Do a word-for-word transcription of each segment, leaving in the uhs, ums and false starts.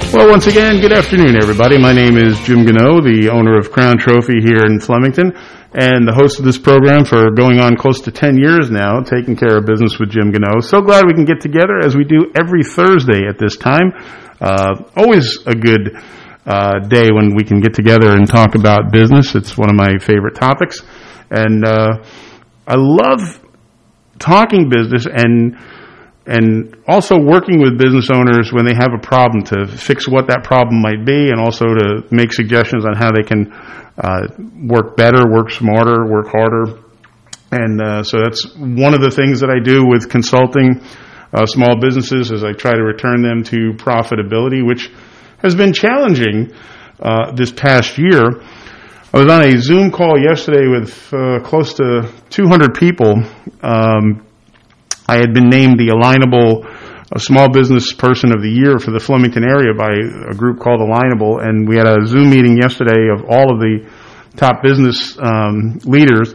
Well, once again, good afternoon, everybody. My name is Jim Gano, the owner of Crown Trophy here in Flemington, and the host of this program for going on close to ten years now, Taking Care of Business with Jim Gano. So glad we can get together as we do every Thursday at this time. Uh, always a good uh, day when we can get together and talk about business. It's one of my favorite topics. And uh, I love talking business and and also working with business owners when they have a problem to fix what that problem might be, and also to make suggestions on how they can uh, work better, work smarter, work harder. And uh, so that's one of the things that I do with consulting uh, small businesses, is I try to return them to profitability, which has been challenging uh, this past year. I was on a Zoom call yesterday with uh, close to two hundred people. Um, I had been named the Alignable uh, Small Business Person of the Year for the Flemington area by a group called Alignable, and we had a Zoom meeting yesterday of all of the top business um, leaders.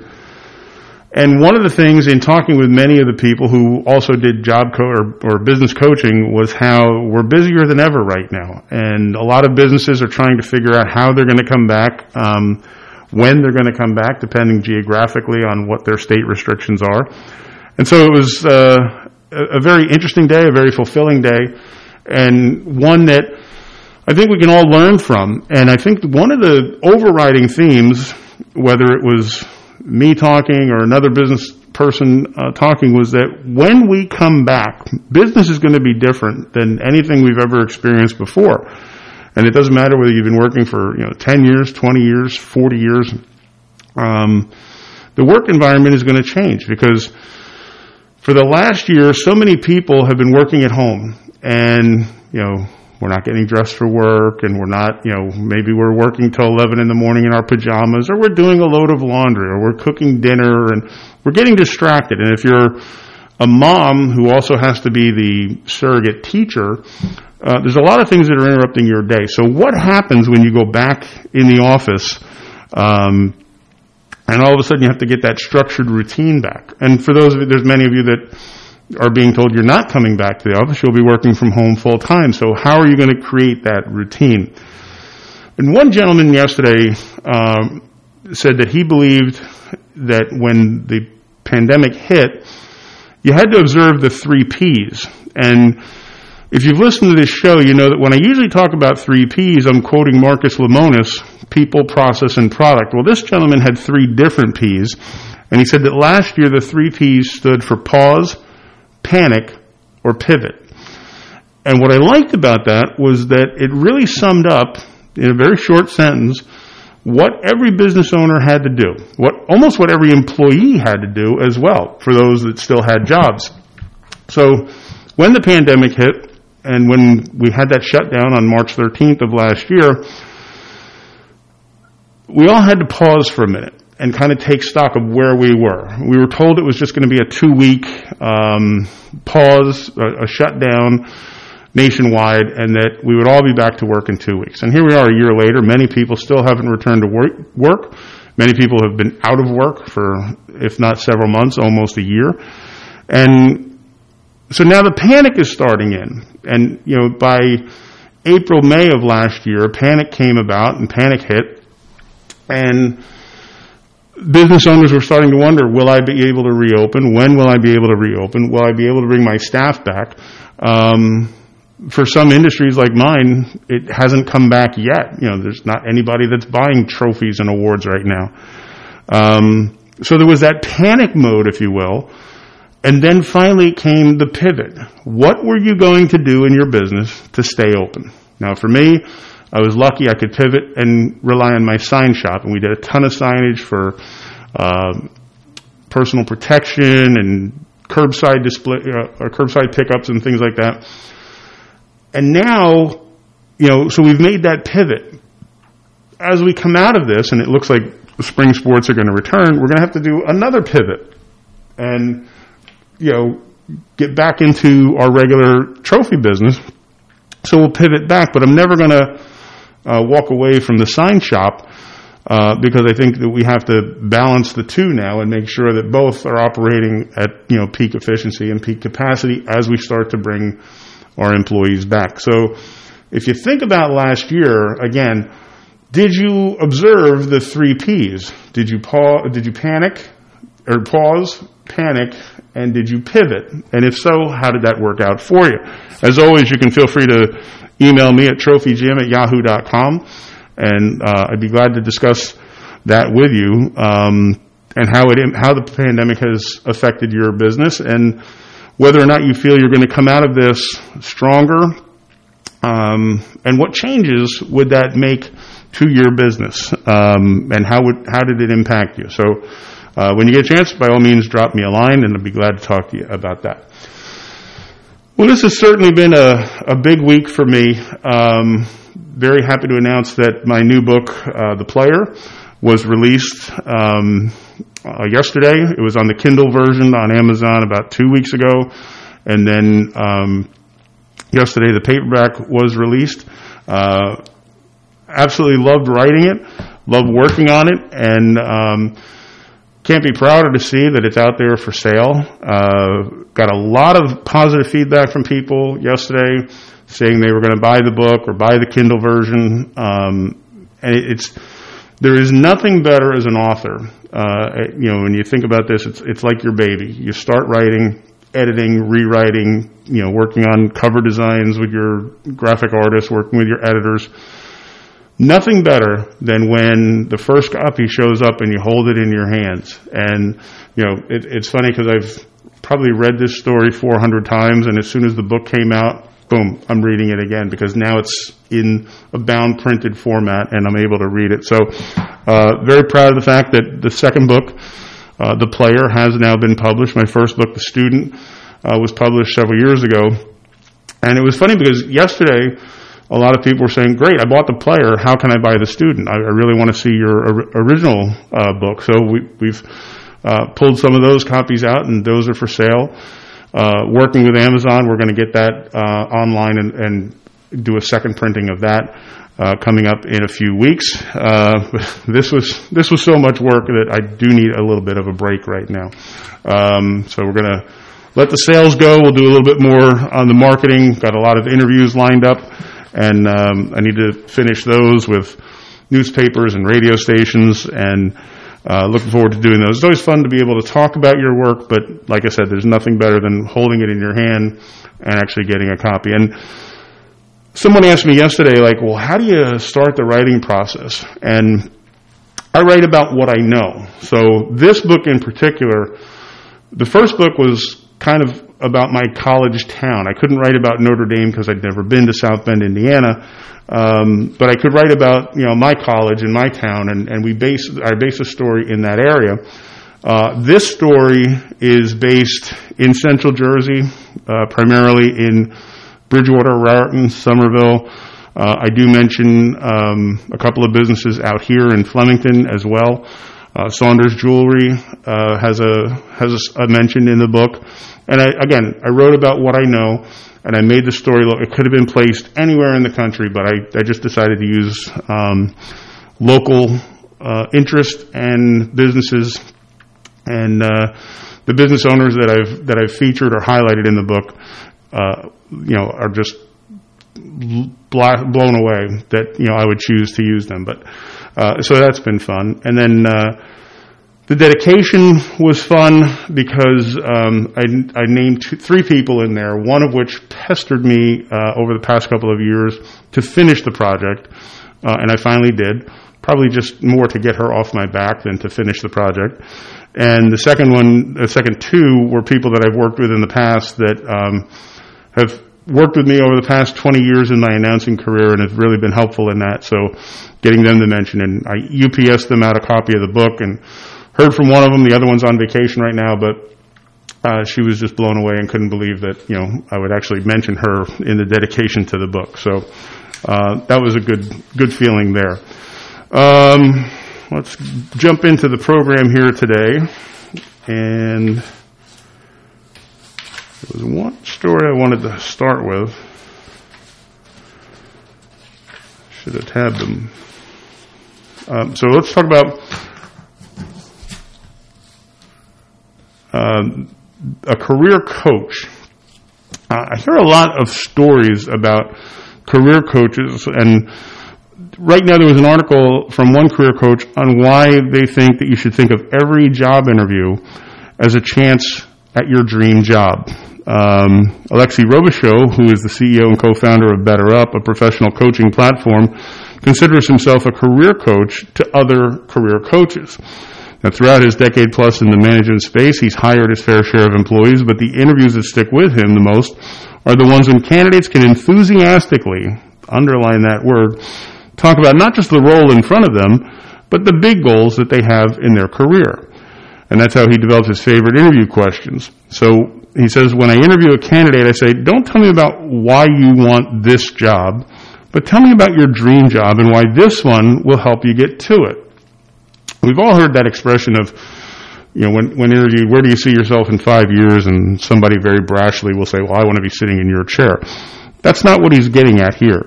And one of the things in talking with many of the people who also did job co- or, or business coaching was how we're busier than ever right now. And a lot of businesses are trying to figure out how they're going to come back, um, when they're going to come back, depending geographically on what their state restrictions are. And so it was uh, a very interesting day, a very fulfilling day, and one that I think we can all learn from. And I think one of the overriding themes, whether it was me talking or another business person uh, talking, was that when we come back, business is going to be different than anything we've ever experienced before. And it doesn't matter whether you've been working for, you know, ten years, twenty years, forty years. Um, the work environment is going to change, because for the last year, so many people have been working at home, and, you know, we're not getting dressed for work, and we're not, you know, maybe we're working till eleven in the morning in our pajamas, or we're doing a load of laundry, or we're cooking dinner, and we're getting distracted. And if you're a mom who also has to be the surrogate teacher, uh, there's a lot of things that are interrupting your day. So what happens when you go back in the office, um, and all of a sudden you have to get that structured routine back? And for those of you, there's many of you that are being told you're not coming back to the office, you'll be working from home full time. So how are you going to create that routine? And one gentleman yesterday um, said that he believed that when the pandemic hit, you had to observe the three P's. And if you've listened to this show, you know that when I usually talk about three P's, I'm quoting Marcus Lemonis: people, process, and product. Well, this gentleman had three different P's, and he said that last year the three P's stood for pause, panic, or pivot. And what I liked about that was that it really summed up, in a very short sentence, what every business owner had to do, what almost what every employee had to do as well, for those that still had jobs. So when the pandemic hit, and when we had that shutdown on March thirteenth of last year, we all had to pause for a minute and kind of take stock of where we were. We were told it was just going to be a two-week um, pause, a, a shutdown nationwide, and that we would all be back to work in two weeks. And here we are a year later. Many people still haven't returned to work. work. Many people have been out of work for, if not several months, almost a year. And so now the panic is starting in. And, you know, by April, May of last year, panic came about and panic hit. And business owners were starting to wonder, will I be able to reopen? When will I be able to reopen? Will I be able to bring my staff back? Um, for some industries like mine, it hasn't come back yet. You know, there's not anybody that's buying trophies and awards right now. Um, so there was that panic mode, if you will. And then finally came the pivot. What were you going to do in your business to stay open? Now, for me, I was lucky I could pivot and rely on my sign shop, and we did a ton of signage for uh, personal protection and curbside display, uh, or curbside pickups and things like that. And now, you know, so we've made that pivot. As we come out of this, and it looks like the spring sports are going to return, we're going to have to do another pivot and, you know, get back into our regular trophy business. So we'll pivot back, but I'm never going to uh, walk away from the sign shop uh, because I think that we have to balance the two now and make sure that both are operating at, you know, peak efficiency and peak capacity as we start to bring our employees back. So if you think about last year, again, did you observe the three P's? Did you pause, did you panic, or pause, panic, and did you pivot? And if so, how did that work out for you? As always, you can feel free to email me at trophy jim at yahoo dot com, and uh, I'd be glad to discuss that with you, um, and how it how the pandemic has affected your business, and whether or not you feel you're going to come out of this stronger, um, and what changes would that make to your business, um, and how would how did it impact you? So uh, when you get a chance, by all means, drop me a line, and I'd be glad to talk to you about that. Well, this has certainly been a, a big week for me. Um, very happy to announce that my new book, uh, The Player, was released um, uh, yesterday. It was on the Kindle version on Amazon about two weeks ago, and then um, yesterday the paperback was released. Uh, absolutely loved writing it, loved working on it, and um, can't be prouder to see that it's out there for sale. Uh, got a lot of positive feedback from people yesterday saying they were going to buy the book or buy the Kindle version. Um, and it's there is nothing better as an author. Uh, you know, when you think about this, it's it's like your baby. You start writing, editing, rewriting, you know, working on cover designs with your graphic artists, working with your editors. Nothing better than when the first copy shows up and you hold it in your hands. And, you know, it, it's funny because I've probably read this story four hundred times, and as soon as the book came out, boom, I'm reading it again because now it's in a bound printed format and I'm able to read it. So, uh, very proud of the fact that the second book, uh, The Player, has now been published. My first book, The Student, uh, was published several years ago. And it was funny because yesterday, a lot of people were saying, great, I bought The Player, how can I buy The Student? I, I really want to see your or, original uh, book. So we, we've uh, pulled some of those copies out, and those are for sale. Uh, working with Amazon, we're going to get that uh, online and, and do a second printing of that uh, coming up in a few weeks. Uh, this was this was so much work that I do need a little bit of a break right now. Um, so we're going to let the sales go. We'll do a little bit more on the marketing. Got a lot of interviews lined up. And um, I need to finish those with newspapers and radio stations, and uh, looking forward to doing those. It's always fun to be able to talk about your work, but like I said, there's nothing better than holding it in your hand and actually getting a copy. And someone asked me yesterday, like, well, how do you start the writing process? And I write about what I know. So this book in particular, the first book was kind of about my college town. I couldn't write about Notre Dame because I'd never been to South Bend, Indiana, um, but I could write about, you know, my college and my town, and, and we base I base a story in that area. Uh, this story is based in Central Jersey, uh, primarily in Bridgewater, Raritan, Somerville. Uh, I do mention um, a couple of businesses out here in Flemington as well. Uh, Saunders Jewelry uh, has a has a, a mention in the book. And I, again, I wrote about what I know, and I made the story look, it could have been placed anywhere in the country, but I, I just decided to use um, local uh, interest and businesses, and uh, the business owners that I've that I've featured or highlighted in the book, uh, you know, are just bl- blown away that, you know, I would choose to use them. But uh, so that's been fun. And then uh, the dedication was fun because um, I, I named two, three people in there, one of which pestered me uh, over the past couple of years to finish the project, uh, and I finally did. Probably just more to get her off my back than to finish the project. And the second one, the second two, were people that I've worked with in the past that um, have worked with me over the past twenty years in my announcing career and have really been helpful in that. So getting them to mention, and I U P S'd them out a copy of the book, and heard from one of them. The other one's on vacation right now, but uh, she was just blown away and couldn't believe that, you know, I would actually mention her in the dedication to the book. So uh, that was a good good feeling there. Um, let's jump into the program here today. And there was one story I wanted to start with. Should have tabbed them. Um, so let's talk about Um, a career coach. Uh, I hear a lot of stories about career coaches. And right now there was an article from one career coach on why they think that you should think of every job interview as a chance at your dream job. Um, Alexei Robichaud, who is the C E O and co-founder of BetterUp, a professional coaching platform, considers himself a career coach to other career coaches. Now, throughout his decade plus in the management space, he's hired his fair share of employees, but the interviews that stick with him the most are the ones when candidates can enthusiastically, underline that word, talk about not just the role in front of them, but the big goals that they have in their career. And that's how he developed his favorite interview questions. So he says, when I interview a candidate, I say, don't tell me about why you want this job, but tell me about your dream job and why this one will help you get to it. We've all heard that expression of, you know, when, when interviewed, where do you see yourself in five years? And somebody very brashly will say, well, I want to be sitting in your chair. That's not what he's getting at here.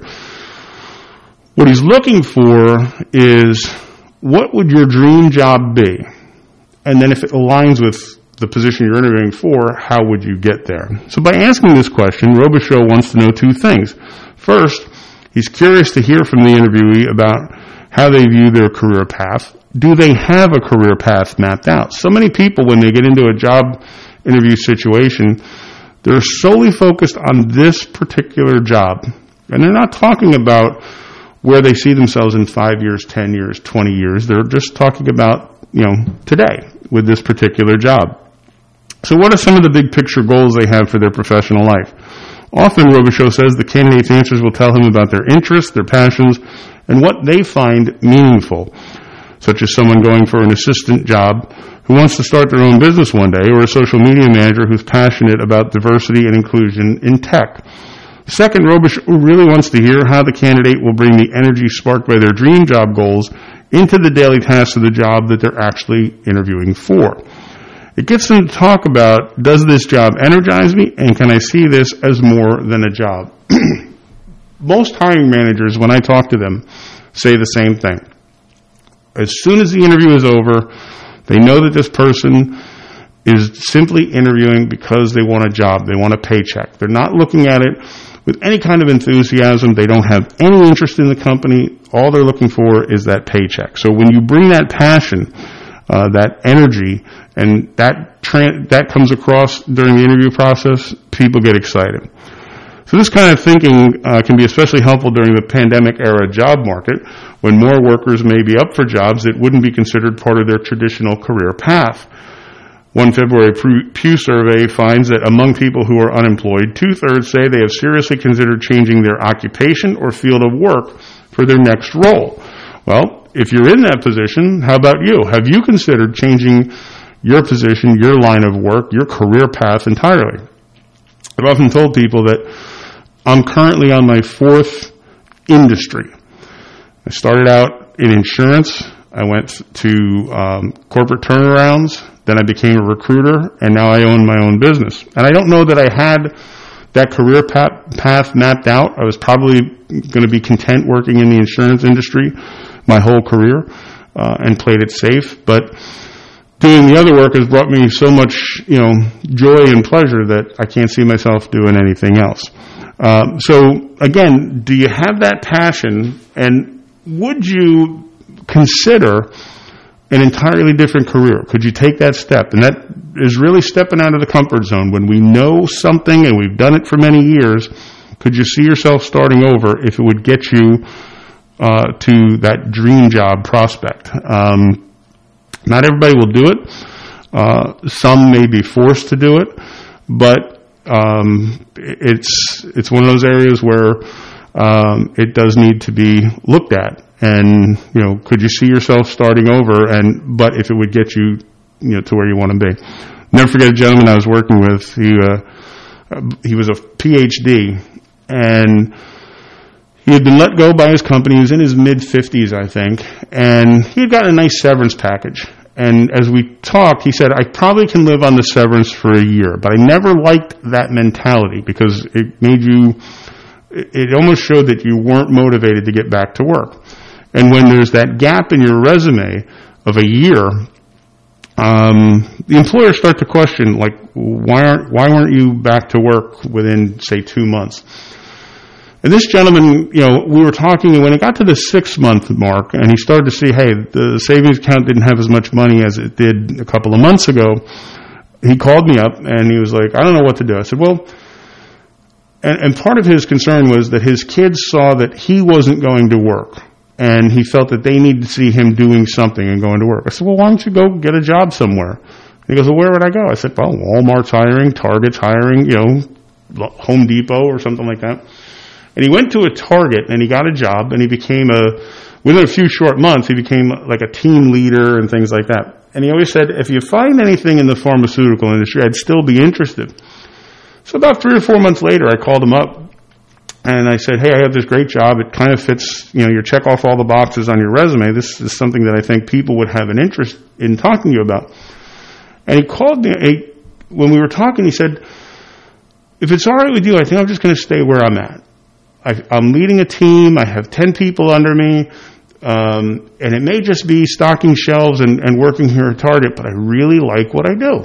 What he's looking for is, what would your dream job be? And then if it aligns with the position you're interviewing for, how would you get there? So by asking this question, Robichaud wants to know two things. First, he's curious to hear from the interviewee about how they view their career path. Do they have a career path mapped out? So many people, when they get into a job interview situation, they're solely focused on this particular job. And they're not talking about where they see themselves in five years, ten years, twenty years. They're just talking about, you know, today with this particular job. So what are some of the big picture goals they have for their professional life? Often, Robichaud says, the candidate's answers will tell him about their interests, their passions, and what they find meaningful, such as someone going for an assistant job who wants to start their own business one day, or a social media manager who's passionate about diversity and inclusion in tech. Second, Robichaud really wants to hear how the candidate will bring the energy sparked by their dream job goals into the daily tasks of the job that they're actually interviewing for. It gets them to talk about, does this job energize me, and can I see this as more than a job? Most hiring managers, when I talk to them, say the same thing. As soon as the interview is over, they know that this person is simply interviewing because they want a job, they want a paycheck. They're not looking at it with any kind of enthusiasm. They don't have any interest in the company. All they're looking for is that paycheck. So when you bring that passion, uh, that energy, and that tra- that comes across during the interview process, people get excited. So this kind of thinking uh, can be especially helpful during the pandemic-era job market, when more workers may be up for jobs that wouldn't be considered part of their traditional career path. One February Pew survey finds that among people who are unemployed, two-thirds say they have seriously considered changing their occupation or field of work for their next role. Well, if you're in that position, how about you? Have you considered changing your position, your line of work, your career path entirely? I've often told people that I'm currently on my fourth industry. I started out in insurance. I went to um, corporate turnarounds. Then I became a recruiter, and now I own my own business. And I don't know that I had that career path mapped out. I was probably going to be content working in the insurance industry my whole career uh, and played it safe. But doing the other work has brought me so much, you know, joy and pleasure that I can't see myself doing anything else. Uh, so, again, do you have that passion, and would you consider an entirely different career? Could you take that step? And that is really stepping out of the comfort zone. When we know something and we've done it for many years, could you see yourself starting over if it would get you uh, to that dream job prospect? Um, not everybody will do it. Uh, some may be forced to do it, but um, it's it's one of those areas where um, it does need to be looked at. And, you know, could you see yourself starting over? And but if it would get you, you know, to where you want to be. Never forget a gentleman I was working with. He uh, he was a P H D, and he had been let go by his company. He was in his mid fifties, I think, and he had gotten a nice severance package. And as we talked, he said, I probably can live on the severance for a year, but I never liked that mentality because it made you, it almost showed that you weren't motivated to get back to work. And when there's that gap in your resume of a year, um, the employers start to question, like, why aren't why weren't you back to work within, say, two months? And this gentleman, you know, we were talking, and when it got to the six-month mark, and he started to see, hey, the savings account didn't have as much money as it did a couple of months ago, he called me up, and he was like, I don't know what to do. I said, well, and, and part of his concern was that his kids saw that he wasn't going to work, and he felt that they needed to see him doing something and going to work. I said, well, why don't you go get a job somewhere? He goes, well, where would I go? I said, well, Walmart's hiring, Target's hiring, you know, Home Depot or something like that. And he went to a Target, and he got a job, and he became a, within a few short months, he became like a team leader and things like that. And he always said, if you find anything in the pharmaceutical industry, I'd still be interested. So about three or four months later, I called him up, and I said, hey, I have this great job. It kind of fits, you know, you check off all the boxes on your resume. This is something that I think people would have an interest in talking to you about. And he called me, he, when we were talking, he said, if it's all right with you, I think I'm just going to stay where I'm at. I, I'm leading a team. I have ten people under me. Um, and it may just be stocking shelves and, and working here at Target, but I really like what I do.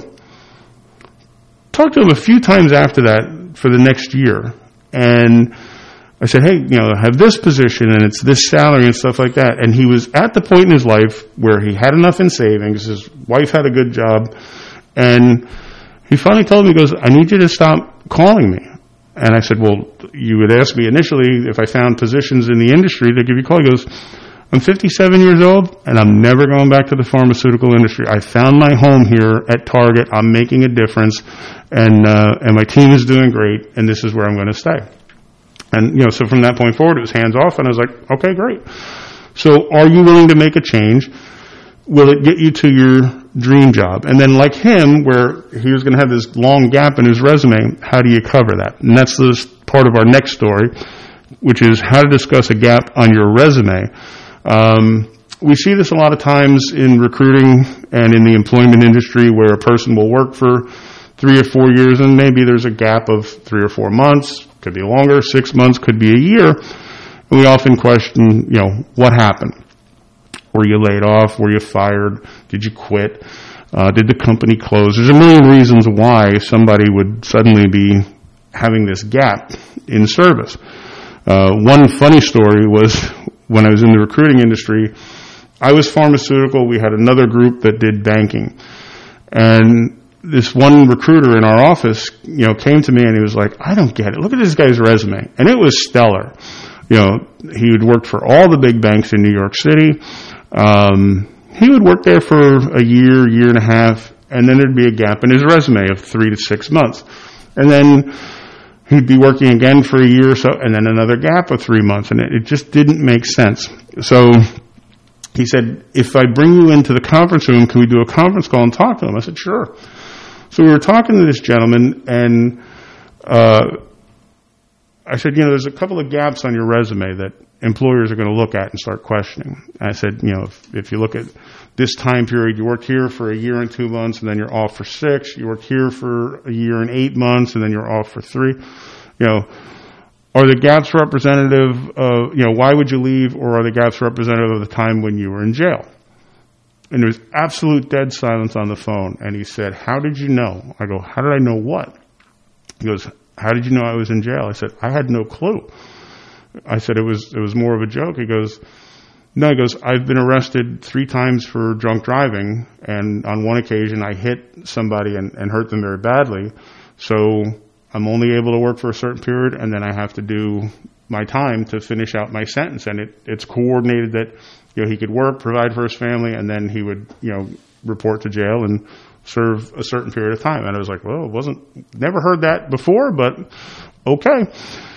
Talked to him a few times after that for the next year. And I said, hey, you know, I have this position and it's this salary and stuff like that. And he was at the point in his life where he had enough in savings. His wife had a good job. And he finally told me, he goes, I need you to stop calling me. And I said, well, you had asked me initially if I found positions in the industry to give you a call. He goes, I'm fifty-seven years old, and I'm never going back to the pharmaceutical industry. I found my home here at Target. I'm making a difference, and uh, and my team is doing great, and this is where I'm going to stay. And, you know, so from that point forward, it was hands off, and I was like, okay, great. So are you willing to make a change? Will it get you to your dream job? And then like him, where he was going to have this long gap in his resume, how do you cover that? And that's the part of our next story, which is how to discuss a gap on your resume. Um, we see this a lot of times in recruiting and in the employment industry where a person will work for three or four years and maybe there's a gap of three or four months, could be longer, six months, could be a year. And we often question, you know, what happened? Were you laid off? Were you fired? Did you quit? Uh, did the company close? There's a million reasons why somebody would suddenly be having this gap in service. Uh, one funny story was when I was in the recruiting industry, I was pharmaceutical. We had another group that did banking. And this one recruiter in our office, you know, came to me and he was like, I don't get it. Look at this guy's resume. And it was stellar. You know, he had worked for all the big banks in New York City. Um, he would work there for a year, year and a half, and then there'd be a gap in his resume of three to six months. And then he'd be working again for a year or so, and then another gap of three months, and it, it just didn't make sense. So he said, if I bring you into the conference room, can we do a conference call and talk to him? I said, sure. So we were talking to this gentleman, and uh, I said, you know, there's a couple of gaps on your resume that employers are going to look at and start questioning. And I said, you know, if, if you look at this time period, you worked here for a year and two months, and then you're off for six. You worked here for a year and eight months, and then you're off for three. You know, are the gaps representative of, you know, why would you leave, or are the gaps representative of the time when you were in jail? And there was absolute dead silence on the phone. And he said, how did you know? I go, how did I know what? He goes, how did you know I was in jail? I said, I had no clue. I said, it was, it was more of a joke. He goes, no, he goes, I've been arrested three times for drunk driving. And on one occasion I hit somebody and, and hurt them very badly. So I'm only able to work for a certain period, and then I have to do my time to finish out my sentence. And it, it's coordinated that, you know, he could work, provide for his family, and then he would, you know, report to jail and serve a certain period of time. And I was like, well, it wasn't, never heard that before, but okay.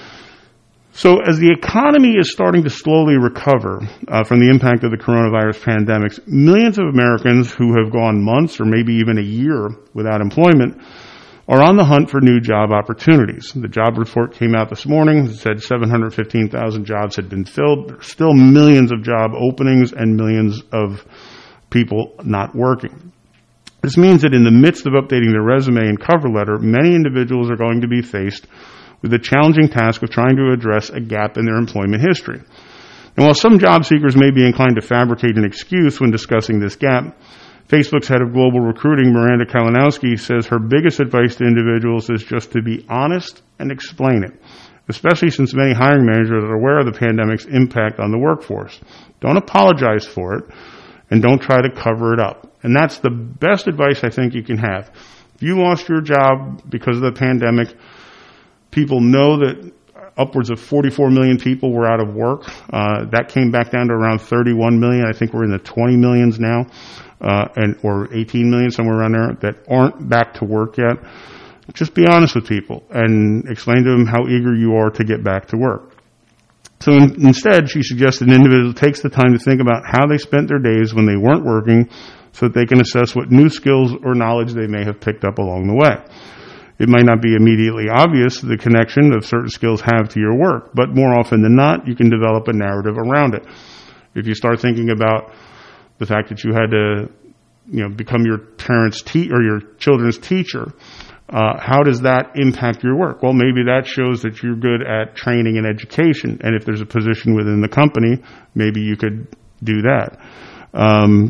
So as the economy is starting to slowly recover uh, from the impact of the coronavirus pandemic, millions of Americans who have gone months or maybe even a year without employment are on the hunt for new job opportunities. The job report came out this morning. It said seven hundred fifteen thousand jobs had been filled. There are still millions of job openings and millions of people not working. This means that in the midst of updating their resume and cover letter, many individuals are going to be faced with the challenging task of trying to address a gap in their employment history. And while some job seekers may be inclined to fabricate an excuse when discussing this gap, Facebook's head of global recruiting, Miranda Kalinowski, says her biggest advice to individuals is just to be honest and explain it. especially since many hiring managers are aware of the pandemic's impact on the workforce. Don't apologize for it, and don't try to cover it up. And that's the best advice I think you can have. If you lost your job because of the pandemic, people know that upwards of forty-four million people were out of work. Uh, that came back down to around thirty-one million. I think we're in the twenty millions now, uh, and or eighteen million, somewhere around there, that aren't back to work yet. Just be honest with people and explain to them how eager you are to get back to work. So in, instead, she suggested an individual takes the time to think about how they spent their days when they weren't working so that they can assess what new skills or knowledge they may have picked up along the way. It might not be immediately obvious the connection that certain skills have to your work, but more often than not, you can develop a narrative around it. If you start thinking about the fact that you had to, you know, become your parents' te- or your children's teacher, uh, how does that impact your work? Well, maybe that shows that you're good at training and education, and if there's a position within the company, maybe you could do that. Um,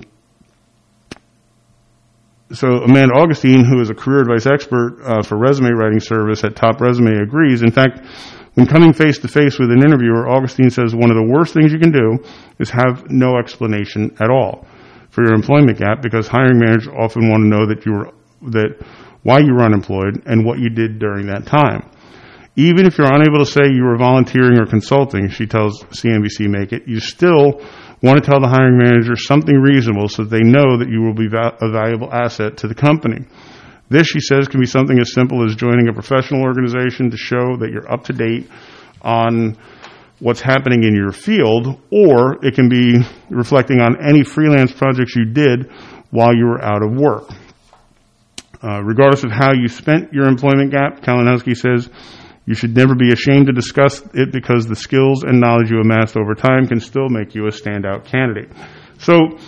So Amanda Augustine, who is a career advice expert uh, for resume writing service at Top Resume, agrees. In fact, when coming face-to-face with an interviewer, Augustine says one of the worst things you can do is have no explanation at all for your employment gap, because hiring managers often want to know that you were that why you were unemployed and what you did during that time. Even if you're unable to say you were volunteering or consulting, she tells C N B C Make It, you still want to tell the hiring manager something reasonable so that they know that you will be a valuable asset to the company. This, she says, can be something as simple as joining a professional organization to show that you're up to date on what's happening in your field, or it can be reflecting on any freelance projects you did while you were out of work. Uh, regardless of how you spent your employment gap, Kalinowski says, you should never be ashamed to discuss it, because the skills and knowledge you amassed over time can still make you a standout candidate. So,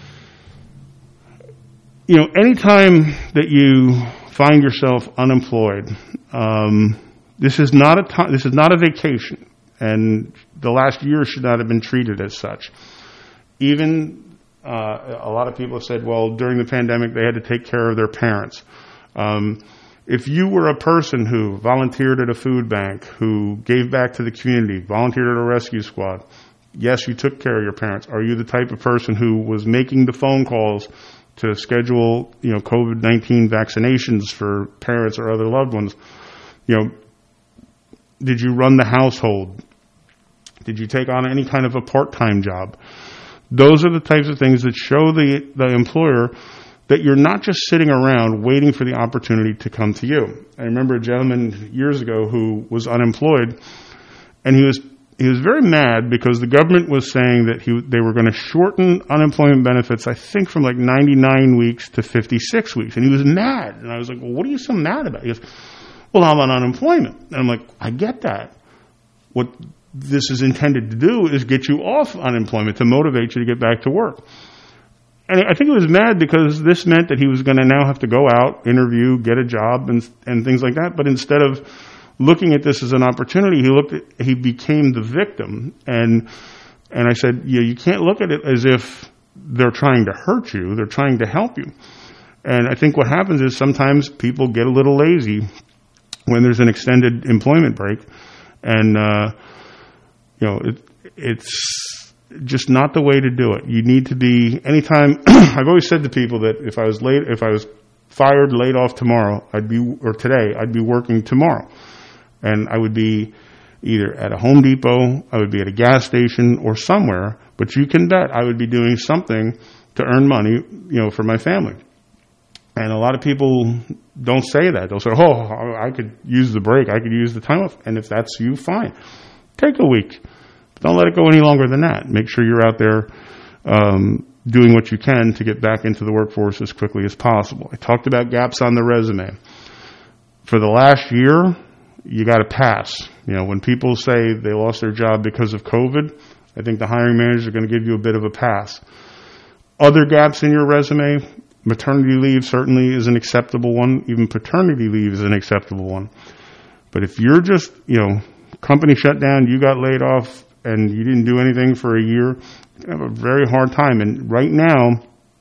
you know, anytime that you find yourself unemployed, um, this is not a time, this is not a vacation, and the last year should not have been treated as such. Even uh, a lot of people have said, well, during the pandemic they had to take care of their parents. Um, If you were a person who volunteered at a food bank, who gave back to the community, volunteered at a rescue squad, yes, you took care of your parents. Are you the type of person who was making the phone calls to schedule, you know, COVID nineteen vaccinations for parents or other loved ones? You know, did you run the household? Did you take on any kind of a part-time job? Those are the types of things that show the, the employer that you're not just sitting around waiting for the opportunity to come to you. I remember a gentleman years ago who was unemployed, and he was he was very mad because the government was saying that he they were going to shorten unemployment benefits, I think, from like ninety-nine weeks to fifty-six weeks. And he was mad. And I was like, well, what are you so mad about? He goes, well, I'm on unemployment. And I'm like, I get that. What this is intended to do is get you off unemployment, to motivate you to get back to work. And I think he was mad because this meant that he was going to now have to go out, interview, get a job, and and things like that. But instead of looking at this as an opportunity, he looked at, he became the victim. And and I said, yeah, you can't look at it as if they're trying to hurt you. They're trying to help you. And I think what happens is sometimes people get a little lazy when there's an extended employment break, and uh, you know it, it's. just not the way to do it. You need to be, anytime, I've always said to people that if I was late, if I was fired, laid off tomorrow, I'd be, or today, I'd be working tomorrow. And I would be either at a Home Depot, I would be at a gas station or somewhere, but you can bet I would be doing something to earn money, you know, for my family. And a lot of people don't say that. They'll say, oh, I could use the break, I could use the time off. And if that's you, fine. Take a week. Don't let it go any longer than that. Make sure you're out there um, doing what you can to get back into the workforce as quickly as possible. I talked about gaps on the resume. For the last year, you got to pass. You know, when people say they lost their job because of COVID, I think the hiring managers are going to give you a bit of a pass. Other gaps in your resume, maternity leave certainly is an acceptable one. Even paternity leave is an acceptable one. But if you're just, you know, company shut down, you got laid off, and you didn't do anything for a year, you have a very hard time. And right now,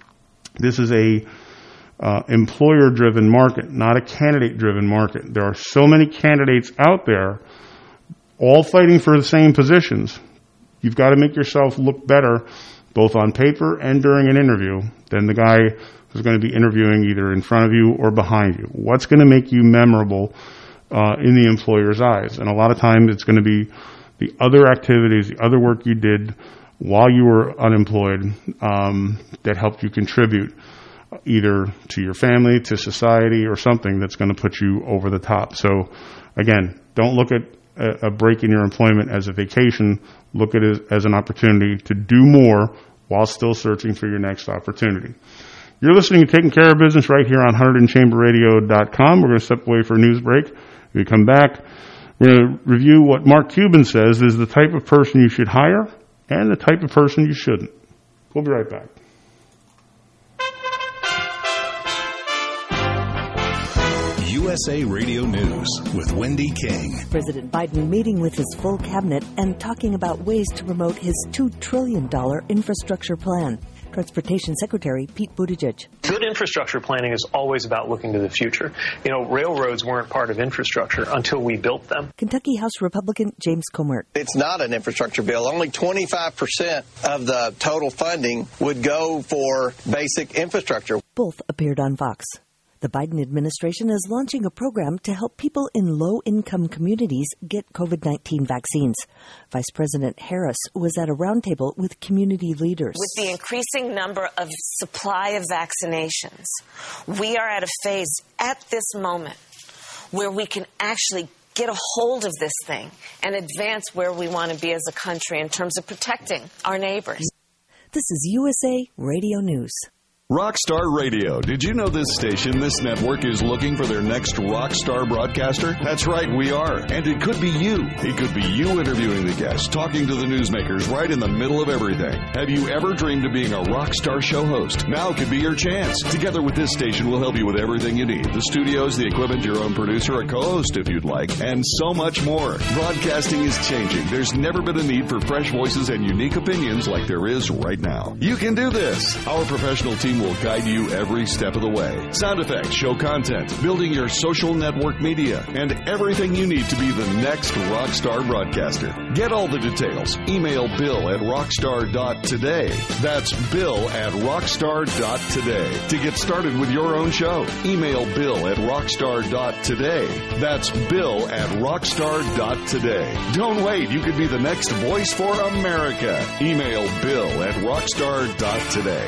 this is a uh, employer-driven market, not a candidate-driven market. There are so many candidates out there all fighting for the same positions. You've got to make yourself look better, both on paper and during an interview, than the guy who's going to be interviewing either in front of you or behind you. What's going to make you memorable uh, in the employer's eyes? And a lot of times it's going to be the other activities, the other work you did while you were unemployed um, that helped you contribute either to your family, to society, or something that's going to put you over the top. So, again, don't look at a, a break in your employment as a vacation. Look at it as an opportunity to do more while still searching for your next opportunity. You're listening to Taking Care of Business right here on Hunterdon Chamber Radio dot com. We're going to step away for a news break. When we come back, we're going to review what Mark Cuban says is the type of person you should hire and the type of person you shouldn't. We'll be right back. U S A Radio News with Wendy King. President Biden meeting with his full cabinet and talking about ways to promote his two trillion dollars infrastructure plan. Transportation Secretary Pete Buttigieg. Good infrastructure planning is always about looking to the future. You know, railroads weren't part of infrastructure until we built them. Kentucky House Republican James Comert. It's not an infrastructure bill. Only twenty-five percent of the total funding would go for basic infrastructure. Both appeared on Fox. The Biden administration is launching a program to help people in low-income communities get covid nineteen vaccines. Vice President Harris was at a roundtable with community leaders. With the increasing number of supply of vaccinations, we are at a phase at this moment where we can actually get a hold of this thing and advance where we want to be as a country in terms of protecting our neighbors. This is U S A Radio News. Rockstar Radio. Did you know this station, this network, is looking for their next rock star broadcaster? That's right, we are. And it could be you. It could be you interviewing the guests, talking to the newsmakers right in the middle of everything. Have you ever dreamed of being a rock star show host? Now could be your chance. Together with this station, we'll help you with everything you need. The studios, the equipment, your own producer, a co-host if you'd like, and so much more. Broadcasting is changing. There's never been a need for fresh voices and unique opinions like there is right now. You can do this. Our professional team will guide you every step of the way. Sound effects, show content, building your social network media, and everything you need to be the next rockstar broadcaster. Get all the details. Email Bill at rockstar dot today. That's Bill at rockstar dot today. To get started with your own show, email Bill at rockstar dot today. That's Bill at rockstar dot today. Don't wait. You could be the next voice for America. Email Bill at rockstar dot today.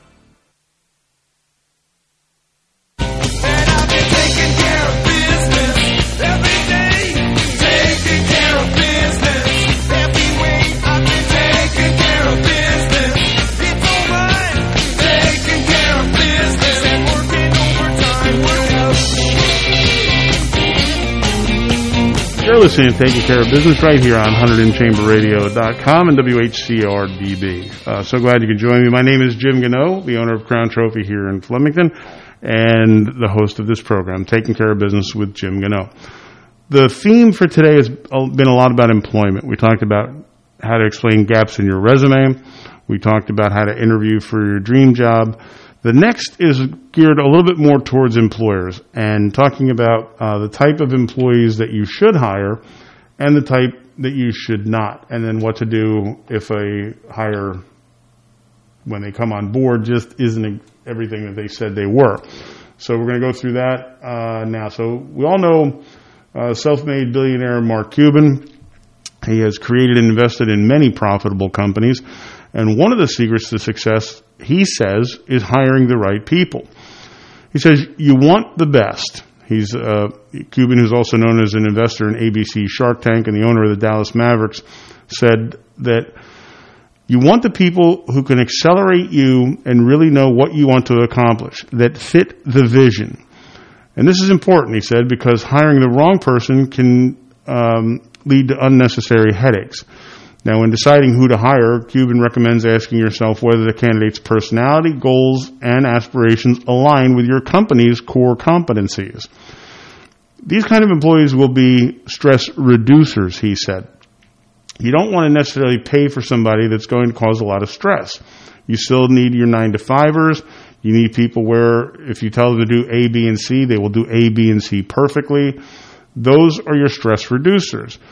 You're listening to Taking Care of Business right here on Hunterdon Chamber Radio dot com and W H C R D B. Uh, so glad you could join me. My name is Jim Gano, the owner of Crown Trophy here in Flemington, and the host of this program, Taking Care of Business with Jim Gano. The theme for today has been a lot about employment. We talked about how to explain gaps in your resume. We talked about how to interview for your dream job. The next is geared a little bit more towards employers and talking about uh, the type of employees that you should hire and the type that you should not, and then what to do if a hire, when they come on board, just isn't everything that they said they were. So we're going to go through that uh, now. So we all know uh, self-made billionaire Mark Cuban. He has created and invested in many profitable companies. And one of the secrets to success, he says, is hiring the right people. He says, you want the best. He's uh, Cuban, who's also known as an investor in A B C Shark Tank and the owner of the Dallas Mavericks, said that you want the people who can accelerate you and really know what you want to accomplish, that fit the vision. And this is important, he said, because hiring the wrong person can um, lead to unnecessary headaches. Now, when deciding who to hire, Cuban recommends asking yourself whether the candidate's personality, goals, and aspirations align with your company's core competencies. These kind of employees will be stress reducers, he said. You don't want to necessarily pay for somebody that's going to cause a lot of stress. You still need your nine to fivers. You need people where if you tell them to do A, B, and C, they will do A, B, and C perfectly. Those are your stress reducers.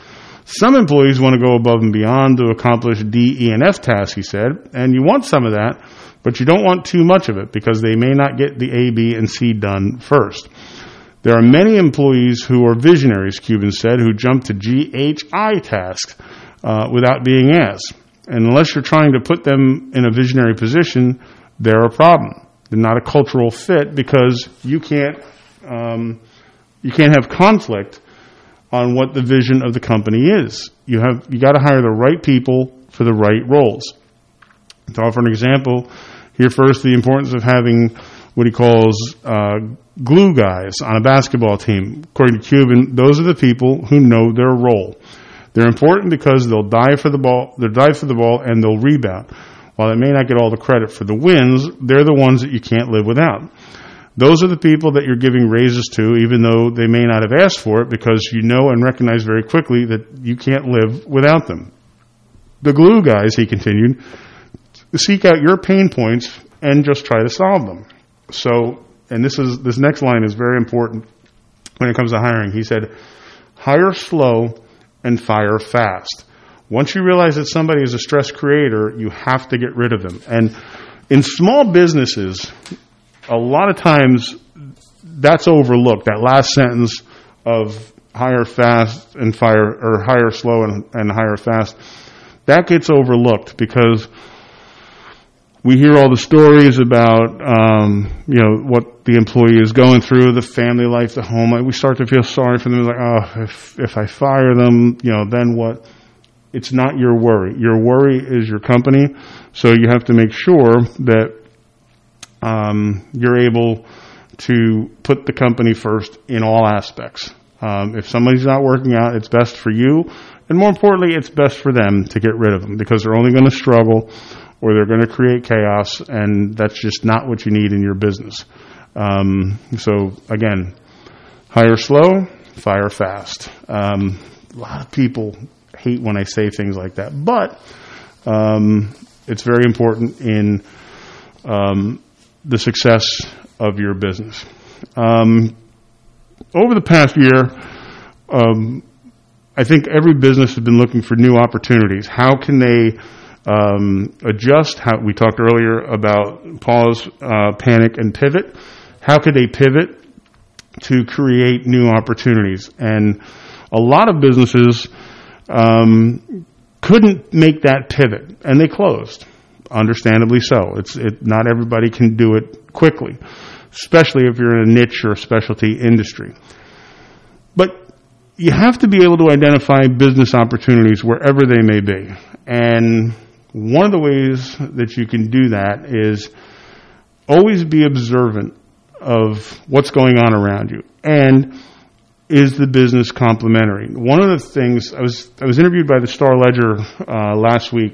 Some employees want to go above and beyond to accomplish D, E, and F tasks, he said, and you want some of that, but you don't want too much of it because they may not get the A, B, and C done first. There are many employees who are visionaries, Cuban said, who jump to G, H, I tasks uh, without being asked. And unless you're trying to put them in a visionary position, they're a problem. They're not a cultural fit because you can't um, you can't have conflict on what the vision of the company is. You have you got to hire the right people for the right roles. To offer an example, here first, the importance of having what he calls uh, glue guys on a basketball team. According to Cuban, those are the people who know their role. They're important because they'll dive for the ball, they'll dive for the ball, and they'll rebound. While they may not get all the credit for the wins, they're the ones that you can't live without. Those are the people that you're giving raises to, even though they may not have asked for it, because you know and recognize very quickly that you can't live without them. The glue guys, he continued, seek out your pain points and just try to solve them. So, and this is this next line is very important when it comes to hiring. He said, hire slow and fire fast. Once you realize that somebody is a stress creator, you have to get rid of them. And in small businesses, a lot of times that's overlooked. That last sentence of hire fast and fire, or hire slow and, and hire fast, that gets overlooked because we hear all the stories about, um, you know, what the employee is going through, the family life, the home. We start to feel sorry for them. It's like, oh, if, if I fire them, you know, then what? It's not your worry. Your worry is your company. So you have to make sure that um, you're able to put the company first in all aspects. Um, if somebody's not working out, it's best for you. And more importantly, it's best for them to get rid of them because they're only going to struggle or they're going to create chaos, and that's just not what you need in your business. Um, so, again, hire slow, fire fast. Um, a lot of people hate when I say things like that, but um, it's very important in um, the success of your business. Um, over the past year, um, I think every business has been looking for new opportunities. How can they Um, adjust? How we talked earlier about pause, uh, panic, and pivot. How could they pivot to create new opportunities? And a lot of businesses um, couldn't make that pivot, and they closed. Understandably so. It's it. Not everybody can do it quickly, especially if you're in a niche or a specialty industry. But you have to be able to identify business opportunities wherever they may be, and one of the ways that you can do that is always be observant of what's going on around you. And is the business complementary? One of the things, I was I was interviewed by the Star Ledger uh, last week,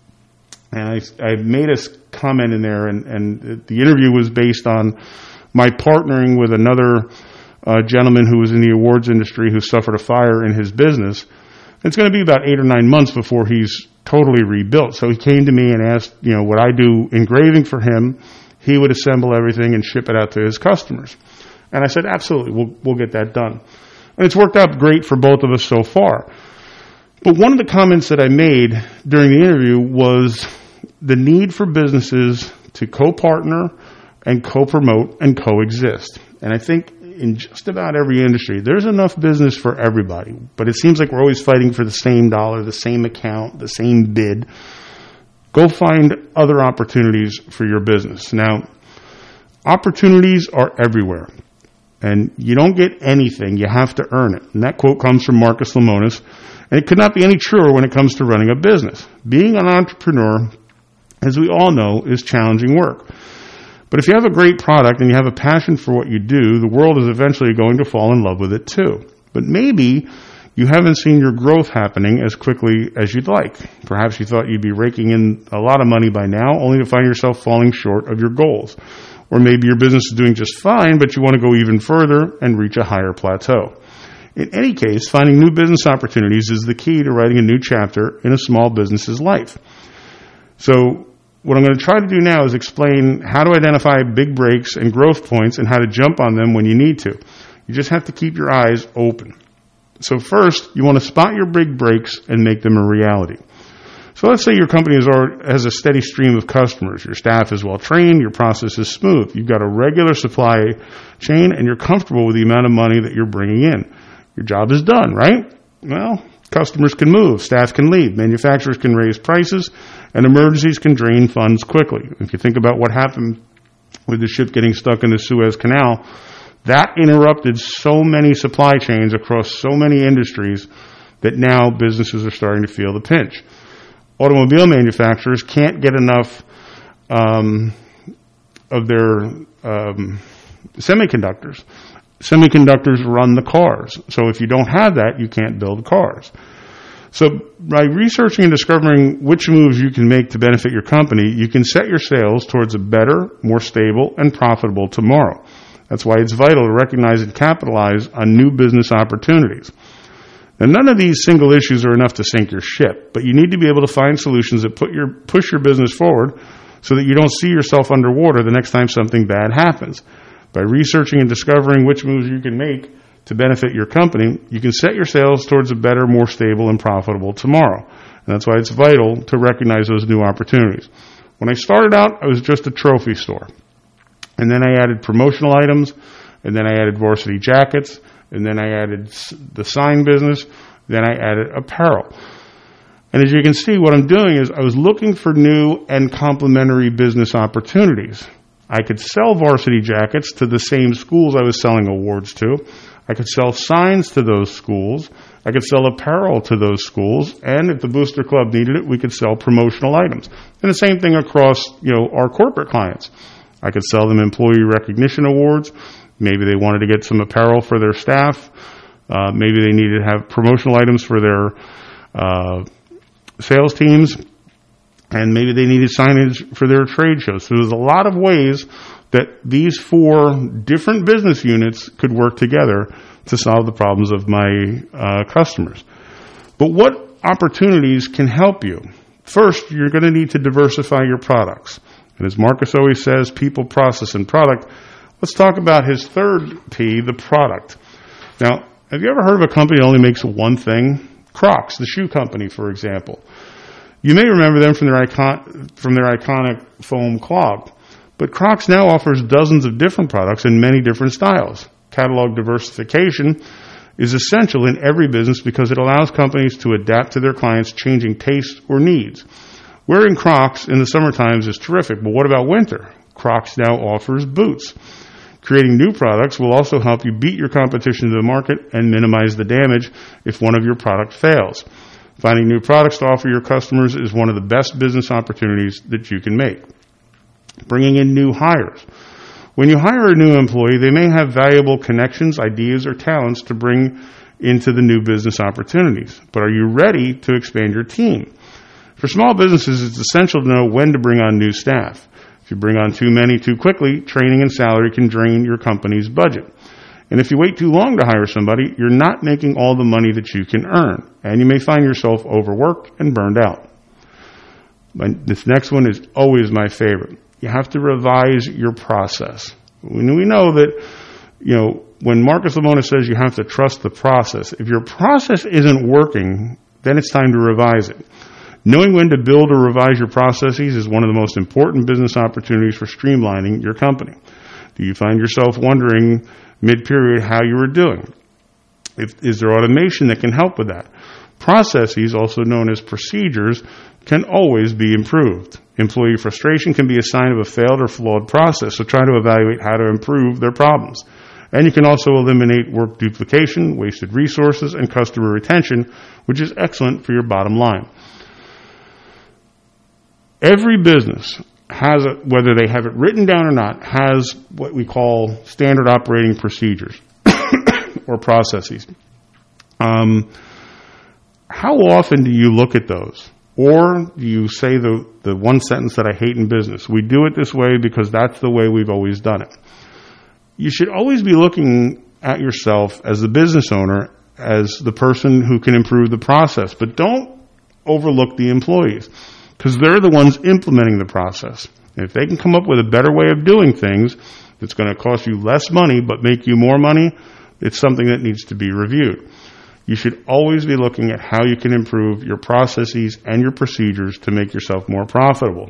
and I, I made a comment in there, and, and the interview was based on my partnering with another uh, gentleman who was in the awards industry who suffered a fire in his business. It's going to be about eight or nine months before he's totally rebuilt. So he came to me and asked, you know, would I do engraving for him? He would assemble everything and ship it out to his customers. And I said, absolutely, we'll, we'll get that done. And it's worked out great for both of us so far. But one of the comments that I made during the interview was the need for businesses to co-partner and co-promote and coexist. And I think in just about every industry, there's enough business for everybody. But it seems like we're always fighting for the same dollar, the same account, the same bid. Go find other opportunities for your business. Now, opportunities are everywhere. And you don't get anything. You have to earn it. And that quote comes from Marcus Lemonis. And it could not be any truer when it comes to running a business. Being an entrepreneur, as we all know, is challenging work. But if you have a great product and you have a passion for what you do, the world is eventually going to fall in love with it too. But maybe you haven't seen your growth happening as quickly as you'd like. Perhaps you thought you'd be raking in a lot of money by now, only to find yourself falling short of your goals. Or maybe your business is doing just fine, but you want to go even further and reach a higher plateau. In any case, finding new business opportunities is the key to writing a new chapter in a small business's life. So, what I'm going to try to do now is explain how to identify big breaks and growth points and how to jump on them when you need to. You just have to keep your eyes open. So first, you want to spot your big breaks and make them a reality. So let's say your company is already, has a steady stream of customers. Your staff is well trained. Your process is smooth. You've got a regular supply chain, and you're comfortable with the amount of money that you're bringing in. Your job is done, right? Well, customers can move, staff can leave, manufacturers can raise prices, and emergencies can drain funds quickly. If you think about what happened with the ship getting stuck in the Suez Canal, that interrupted so many supply chains across so many industries that now businesses are starting to feel the pinch. Automobile manufacturers can't get enough um, of their um, semiconductors. Semiconductors run the cars. So if you don't have that, you can't build cars. So by researching and discovering which moves you can make to benefit your company, you can set your sales towards a better, more stable, and profitable tomorrow. That's why it's vital to recognize and capitalize on new business opportunities. Now, none of these single issues are enough to sink your ship, but you need to be able to find solutions that put your, push your business forward so that you don't see yourself underwater the next time something bad happens. By researching and discovering which moves you can make to benefit your company, you can set your sales towards a better, more stable, and profitable tomorrow. And that's why it's vital to recognize those new opportunities. When I started out, I was just a trophy store. And then I added promotional items, and then I added varsity jackets, and then I added the sign business, then I added apparel. And as you can see, what I'm doing is I was looking for new and complementary business opportunities. I could sell varsity jackets to the same schools I was selling awards to. I could sell signs to those schools. I could sell apparel to those schools. And if the Booster Club needed it, we could sell promotional items. And the same thing across, you know, our corporate clients. I could sell them employee recognition awards. Maybe they wanted to get some apparel for their staff. Uh, maybe they needed to have promotional items for their uh, sales teams. And maybe they needed signage for their trade shows. So there's a lot of ways that these four different business units could work together to solve the problems of my uh, customers. But what opportunities can help you? First, you're going to need to diversify your products. And as Marcus always says, people, process, and product. Let's talk about his third P, the product. Now, have you ever heard of a company that only makes one thing? Crocs, the shoe company, for example. You may remember them from their, icon, from their iconic foam clog. But Crocs now offers dozens of different products in many different styles. Catalog diversification is essential in every business because it allows companies to adapt to their clients' changing tastes or needs. Wearing Crocs in the summer times is terrific, but what about winter? Crocs now offers boots. Creating new products will also help you beat your competition to the market and minimize the damage if one of your products fails. Finding new products to offer your customers is one of the best business opportunities that you can make. Bringing in new hires. When you hire a new employee, they may have valuable connections, ideas, or talents to bring into the new business opportunities. But are you ready to expand your team? For small businesses, it's essential to know when to bring on new staff. If you bring on too many too quickly, training and salary can drain your company's budget. And if you wait too long to hire somebody, you're not making all the money that you can earn, and you may find yourself overworked and burned out. But this next one is always my favorite. You have to revise your process. We know that, you know, when Marcus Lemonis says you have to trust the process, if your process isn't working, then it's time to revise it. Knowing when to build or revise your processes is one of the most important business opportunities for streamlining your company. Do you find yourself wondering mid-period how you are doing? If, is there automation that can help with that? Processes, also known as procedures, can always be improved. Employee frustration can be a sign of a failed or flawed process, so try to evaluate how to improve their problems. And you can also eliminate work duplication, wasted resources, and customer retention, which is excellent for your bottom line. Every business has, a, whether they have it written down or not, has what we call standard operating procedures or processes. Um, how often do you look at those? Or do you say the, the one sentence that I hate in business? We do it this way because that's the way we've always done it. You should always be looking at yourself as the business owner, as the person who can improve the process. But don't overlook the employees, because they're the ones implementing the process. And if they can come up with a better way of doing things that's going to cost you less money but make you more money, it's something that needs to be reviewed. You should always be looking at how you can improve your processes and your procedures to make yourself more profitable.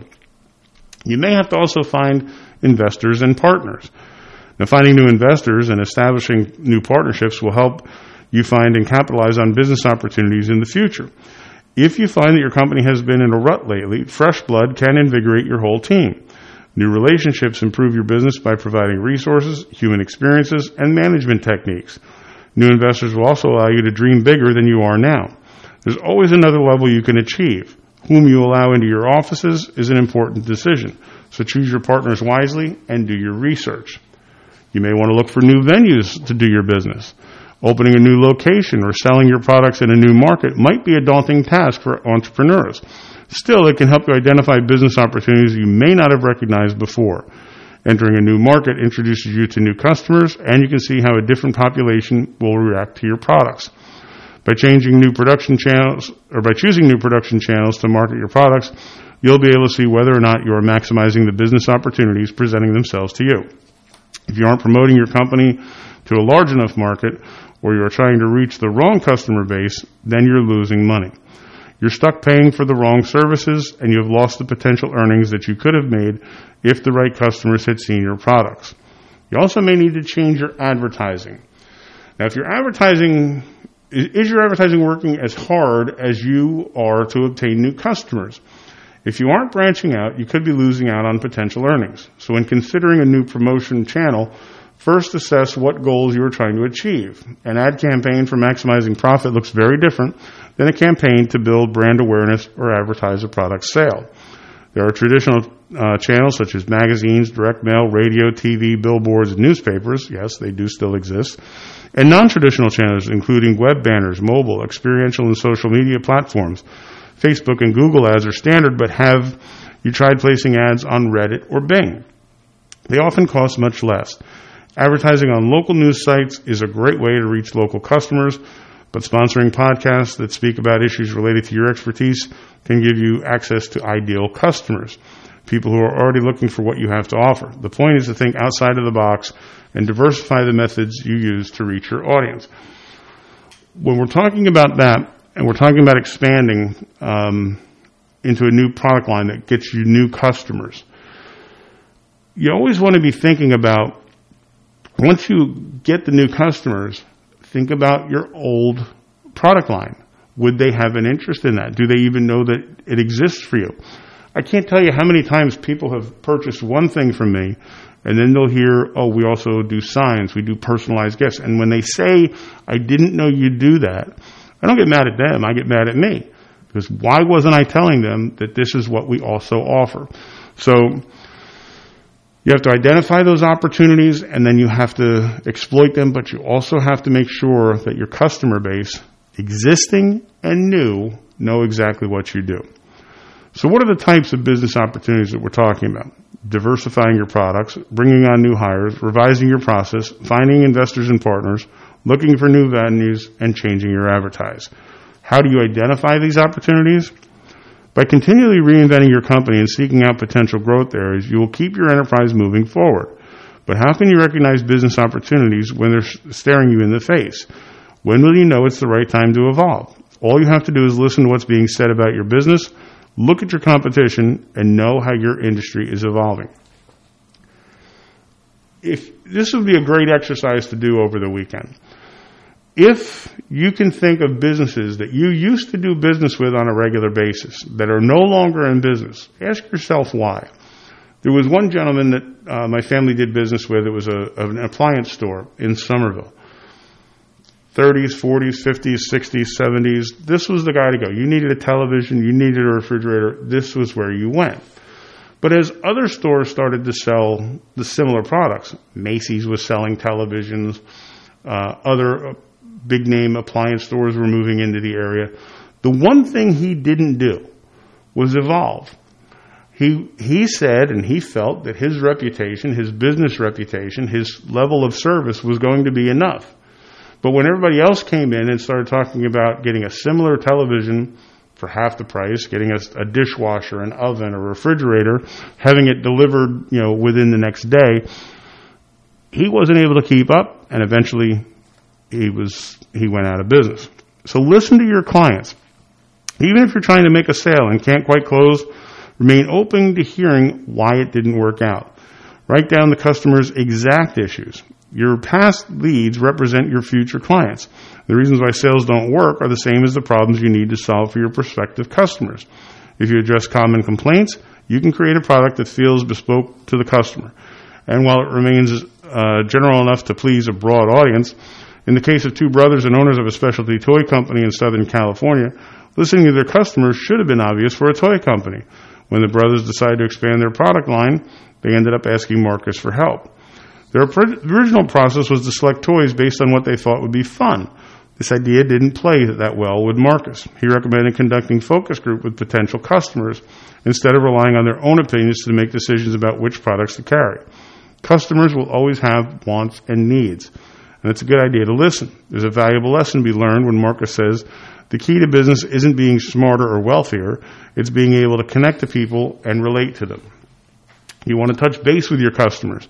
You may have to also find investors and partners. Now, finding new investors and establishing new partnerships will help you find and capitalize on business opportunities in the future. If you find that your company has been in a rut lately, fresh blood can invigorate your whole team. New relationships improve your business by providing resources, human experiences, and management techniques. New investors will also allow you to dream bigger than you are now. There's always another level you can achieve. Whom you allow into your offices is an important decision, so choose your partners wisely and do your research. You may want to look for new venues to do your business. Opening a new location or selling your products in a new market might be a daunting task for entrepreneurs. Still, it can help you identify business opportunities you may not have recognized before. Entering a new market introduces you to new customers, and you can see how a different population will react to your products. By changing new production channels, or by choosing new production channels to market your products, you'll be able to see whether or not you are maximizing the business opportunities presenting themselves to you. If you aren't promoting your company to a large enough market, or you are trying to reach the wrong customer base, then you're losing money. You're stuck paying for the wrong services, and you have lost the potential earnings that you could have made if the right customers had seen your products. You also may need to change your advertising. Now, if your advertising, is your advertising working as hard as you are to obtain new customers? If you aren't branching out, you could be losing out on potential earnings. So when considering a new promotion channel, first assess what goals you are trying to achieve. An ad campaign for maximizing profit looks very different than a campaign to build brand awareness or advertise a product sale. There are traditional uh, channels such as magazines, direct mail, radio, T V, billboards, and newspapers. Yes, they do still exist. And non-traditional channels including web banners, mobile, experiential, and social media platforms. Facebook and Google ads are standard, but have you tried placing ads on Reddit or Bing? They often cost much less. Advertising on local news sites is a great way to reach local customers, but sponsoring podcasts that speak about issues related to your expertise can give you access to ideal customers, people who are already looking for what you have to offer. The point is to think outside of the box and diversify the methods you use to reach your audience. When we're talking about that, and we're talking about expanding um, into a new product line that gets you new customers, you always want to be thinking about, once you get the new customers, think about your old product line. Would they have an interest in that? Do they even know that it exists for you? I can't tell you how many times people have purchased one thing from me, and then they'll hear, oh, we also do signs, we do personalized gifts. And when they say, I didn't know you do that, I don't get mad at them, I get mad at me. Because why wasn't I telling them that this is what we also offer? So you have to identify those opportunities, and then you have to exploit them, but you also have to make sure that your customer base, existing and new, know exactly what you do. So what are the types of business opportunities that we're talking about? Diversifying your products, bringing on new hires, revising your process, finding investors and partners, looking for new venues, and changing your advertise. How do you identify these opportunities? By continually reinventing your company and seeking out potential growth areas, you will keep your enterprise moving forward. But how can you recognize business opportunities when they're staring you in the face? When will you know it's the right time to evolve? All you have to do is listen to what's being said about your business, look at your competition, and know how your industry is evolving. If this would be a great exercise to do over the weekend. If you can think of businesses that you used to do business with on a regular basis that are no longer in business, ask yourself why. There was one gentleman that uh, my family did business with. It was a, an appliance store in Somerville. thirties, forties, fifties, sixties, seventies. This was the guy to go. You needed a television. You needed a refrigerator. This was where you went. But as other stores started to sell the similar products, Macy's was selling televisions, uh, other big-name appliance stores were moving into the area. The one thing he didn't do was evolve. He he said and he felt that his reputation, his business reputation, his level of service was going to be enough. But when everybody else came in and started talking about getting a similar television for half the price, getting a, a dishwasher, an oven, a refrigerator, having it delivered, you know, within the next day, he wasn't able to keep up, and eventually he was he went out of business. So listen to your clients. Even if you're trying to make a sale and can't quite close, remain open to hearing why it didn't work out. Write down the customer's exact issues. Your past leads represent your future clients. The reasons why sales don't work are the same as the problems you need to solve for your prospective customers. If you address common complaints, you can create a product that feels bespoke to the customer. And while it remains uh, general enough to please a broad audience, in the case of two brothers and owners of a specialty toy company in Southern California, listening to their customers should have been obvious for a toy company. When the brothers decided to expand their product line, they ended up asking Marcus for help. Their original process was to select toys based on what they thought would be fun. This idea didn't play that well with Marcus. He recommended conducting focus group with potential customers instead of relying on their own opinions to make decisions about which products to carry. Customers will always have wants and needs, and it's a good idea to listen. There's a valuable lesson to be learned when Marcus says the key to business isn't being smarter or wealthier, it's being able to connect to people and relate to them. You want to touch base with your customers.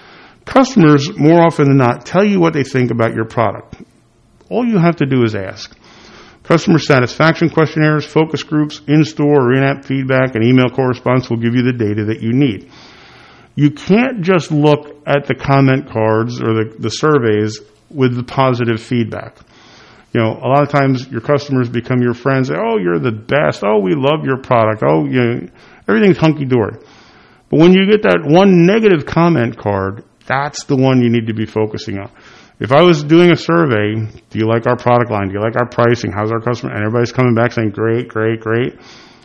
Customers, more often than not, tell you what they think about your product. All you have to do is ask. Customer satisfaction questionnaires, focus groups, in-store or in-app feedback, and email correspondence will give you the data that you need. You can't just look at the comment cards or the, the surveys with the positive feedback. You know, a lot of times your customers become your friends. Say, oh, you're the best. Oh, we love your product. Oh, you know, everything's hunky-dory. But when you get that one negative comment card, that's the one you need to be focusing on. If I was doing a survey, do you like our product line? Do you like our pricing? How's our customer? And everybody's coming back saying, great, great, great.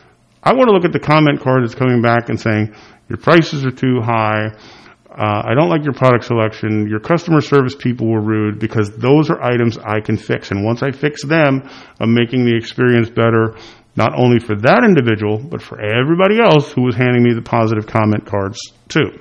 I want to look at the comment card that's coming back and saying, your prices are too high. Uh, I don't like your product selection. Your customer service people were rude, because those are items I can fix. And once I fix them, I'm making the experience better, not only for that individual, but for everybody else who was handing me the positive comment cards too.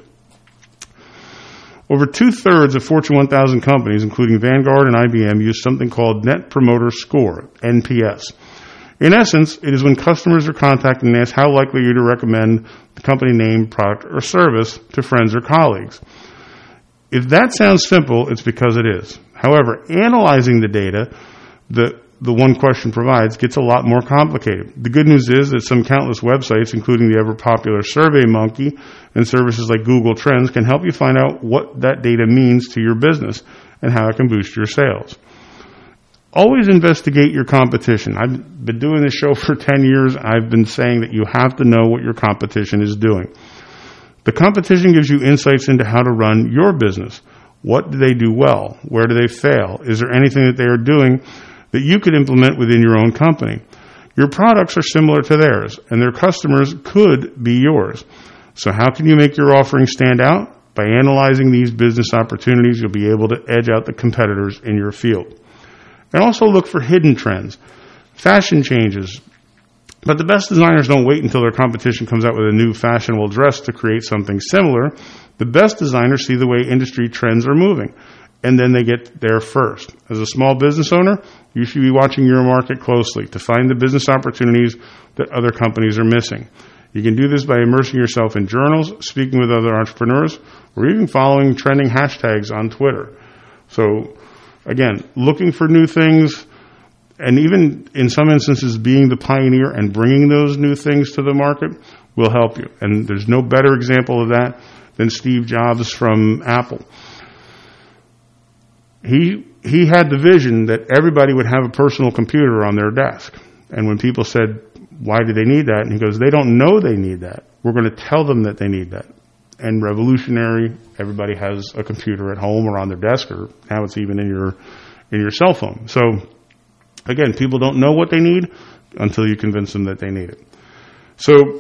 Over two-thirds of Fortune one thousand companies, including Vanguard and I B M, use something called Net Promoter Score, N P S. In essence, it is when customers are contacted and ask how likely you are to recommend the company name, product, or service to friends or colleagues. If that sounds simple, it's because it is. However, analyzing the data the the one question provides gets a lot more complicated. The good news is that some countless websites, including the ever-popular SurveyMonkey and services like Google Trends, can help you find out what that data means to your business and how it can boost your sales. Always investigate your competition. I've been doing this show for ten years. I've been saying that you have to know what your competition is doing. The competition gives you insights into how to run your business. What do they do well? Where do they fail? Is there anything that they are doing that you could implement within your own company? Your products are similar to theirs, and their customers could be yours. So how can you make your offering stand out? By analyzing these business opportunities, you'll be able to edge out the competitors in your field. And also look for hidden trends, fashion changes. But the best designers don't wait until their competition comes out with a new fashionable dress to create something similar. The best designers see the way industry trends are moving, and then they get there first. As a small business owner, you should be watching your market closely to find the business opportunities that other companies are missing. You can do this by immersing yourself in journals, speaking with other entrepreneurs, or even following trending hashtags on Twitter. So, again, looking for new things, and even in some instances being the pioneer and bringing those new things to the market will help you. And there's no better example of that than Steve Jobs from Apple. He he had the vision that everybody would have a personal computer on their desk. And when people said, why do they need that? And he goes, they don't know they need that. We're going to tell them that they need that. And revolutionary, everybody has a computer at home or on their desk, or now it's even in your in your cell phone. So, again, people don't know what they need until you convince them that they need it. So,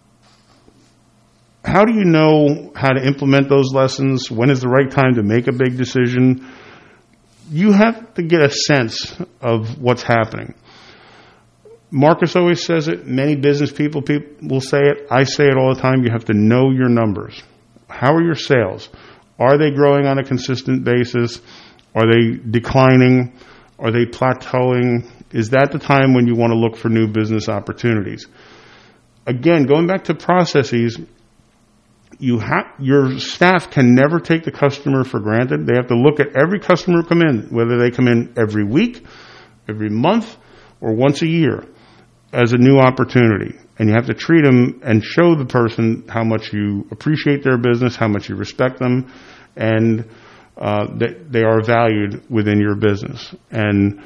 how do you know how to implement those lessons? When is the right time to make a big decision? You have to get a sense of what's happening. Marcus always says it. Many business people, people will say it. I say it all the time. You have to know your numbers. How are your sales? Are they growing on a consistent basis? Are they declining? Are they plateauing? Is that the time when you want to look for new business opportunities? Again, going back to processes, you have, your staff can never take the customer for granted. They have to look at every customer who come in, whether they come in every week, every month or once a year as a new opportunity. And you have to treat them and show the person how much you appreciate their business, how much you respect them, and uh, that they are valued within your business. And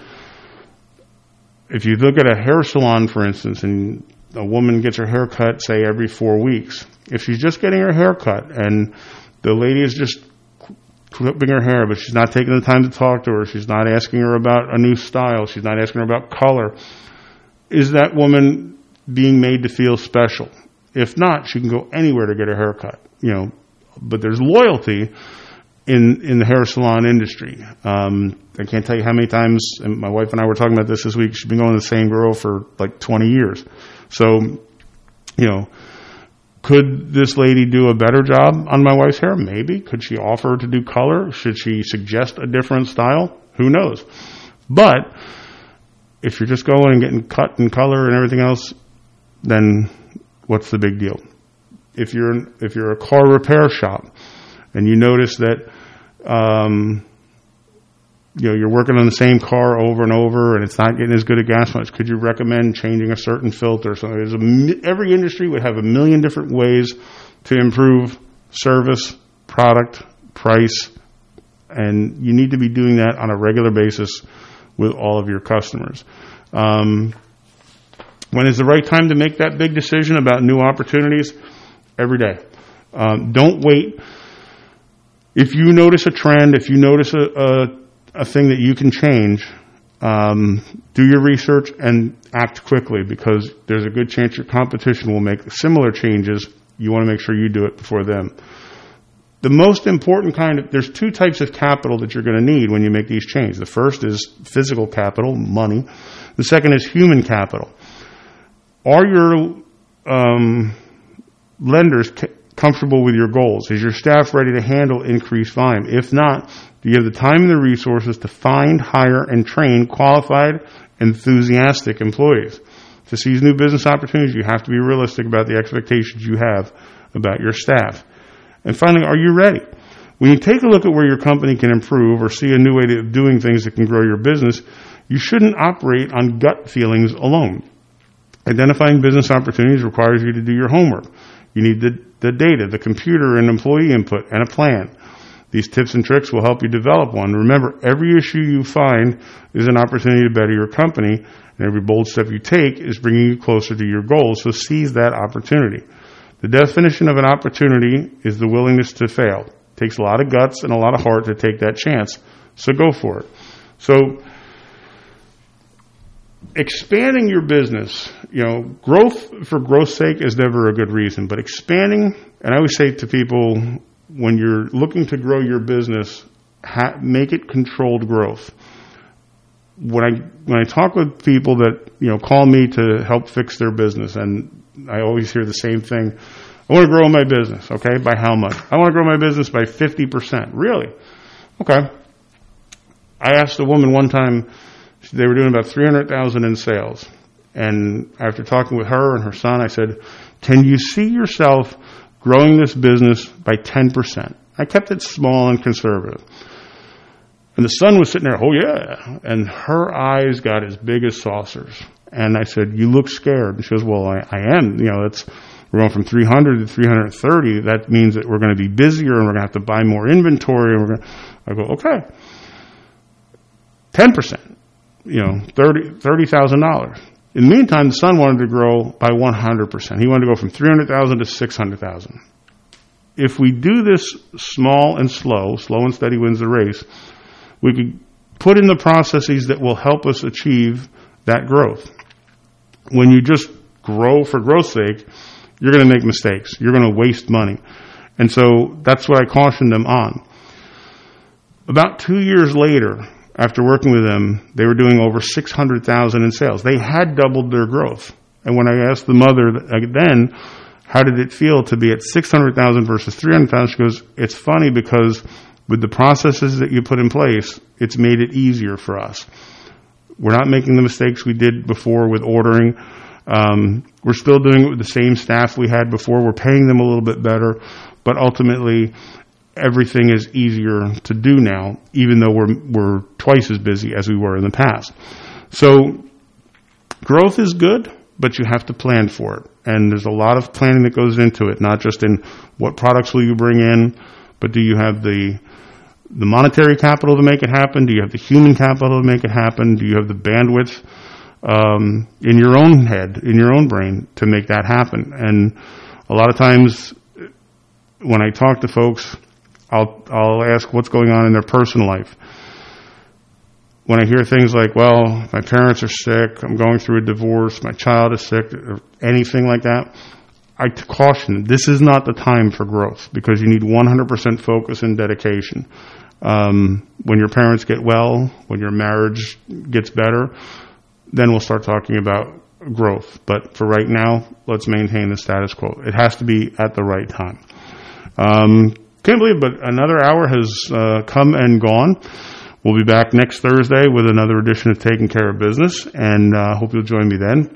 if you look at a hair salon, for instance, and a woman gets her hair cut, say, every four weeks, if she's just getting her hair cut and the lady is just clipping her hair, but she's not taking the time to talk to her, she's not asking her about a new style, she's not asking her about color, is that woman being made to feel special? If not, she can go anywhere to get her hair cut, you know. But there's loyalty in in the hair salon industry. Um, I can't tell you how many times, and my wife and I were talking about this this week, she's been going to the same girl for like twenty years. So, you know, could this lady do a better job on my wife's hair? Maybe. Could she offer to do color? Should she suggest a different style? Who knows? But if you're just going and getting cut and color and everything else, then what's the big deal? If you're if you're a car repair shop and you notice that um, you know you're working on the same car over and over and it's not getting as good a gas mileage, could you recommend changing a certain filter? So there's a, every industry would have a million different ways to improve service, product, price, and you need to be doing that on a regular basis with all of your customers. Um, when is the right time to make that big decision about new opportunities? Every day. Um, don't wait. If you notice a trend, if you notice a, a, a thing that you can change, um, do your research and act quickly, because there's a good chance your competition will make similar changes. You want to make sure you do it before them. The most important kind of, there's two types of capital that you're going to need when you make these changes. The first is physical capital, money. The second is human capital. Are your um, lenders c- comfortable with your goals? Is your staff ready to handle increased volume? If not, do you have the time and the resources to find, hire, and train qualified, enthusiastic employees? To seize new business opportunities, you have to be realistic about the expectations you have about your staff. And finally, are you ready? When you take a look at where your company can improve or see a new way of doing things that can grow your business, you shouldn't operate on gut feelings alone. Identifying business opportunities requires you to do your homework. You need the, the data, the computer, and employee input, and a plan. These tips and tricks will help you develop one. Remember, every issue you find is an opportunity to better your company, and every bold step you take is bringing you closer to your goals, so seize that opportunity. The definition of an opportunity is the willingness to fail. It takes a lot of guts and a lot of heart to take that chance, so go for it. So, expanding your business, you know, growth for growth's sake is never a good reason, but expanding, and I always say to people, when you're looking to grow your business, ha- make it controlled growth. When I when I talk with people that, you know, call me to help fix their business, and I always hear the same thing, I want to grow my business, okay, by how much? I want to grow my business by fifty percent. Really? Okay. I asked a woman one time, they were doing about three hundred thousand dollars in sales. And after talking with her and her son, I said, can you see yourself growing this business by ten percent? I kept it small and conservative. And the son was sitting there, oh yeah. And her eyes got as big as saucers. And I said, you look scared. And she goes, well, I, I am. You know, it's, we're going from three hundred to three hundred thirty. That means that we're going to be busier and we're going to have to buy more inventory. And we're going to, I go, okay. ten percent. You know, thirty thousand dollars. In the meantime, the son wanted to grow by one hundred percent. He wanted to go from three hundred thousand dollars to six hundred thousand dollars. If we do this small and slow, slow and steady wins the race, we could put in the processes that will help us achieve that growth. When you just grow for growth's sake, you're going to make mistakes. You're going to waste money. And so that's what I cautioned them on. About two years later, after working with them, they were doing over six hundred thousand dollars in sales. They had doubled their growth. And when I asked the mother then, how did it feel to be at six hundred thousand dollars versus three hundred thousand dollars, she goes, it's funny because with the processes that you put in place, it's made it easier for us. We're not making the mistakes we did before with ordering. Um, we're still doing it with the same staff we had before. We're paying them a little bit better, but ultimately everything is easier to do now, even though we're we're twice as busy as we were in the past. So growth is good, but you have to plan for it. And there's a lot of planning that goes into it, not just in what products will you bring in, but do you have the the monetary capital to make it happen? Do you have the human capital to make it happen? Do you have the bandwidth um, in your own head, in your own brain, to make that happen? And a lot of times when I talk to folks, I'll I'll ask what's going on in their personal life. When I hear things like, well, my parents are sick, I'm going through a divorce, my child is sick, or anything like that, I caution, this is not the time for growth, because you need one hundred percent focus and dedication. Um, when your parents get well, when your marriage gets better, then we'll start talking about growth. But for right now, let's maintain the status quo. It has to be at the right time. Um, can't believe it, but another hour has uh, come and gone. We'll be back next Thursday with another edition of Taking Care of Business, and I uh, hope you'll join me then.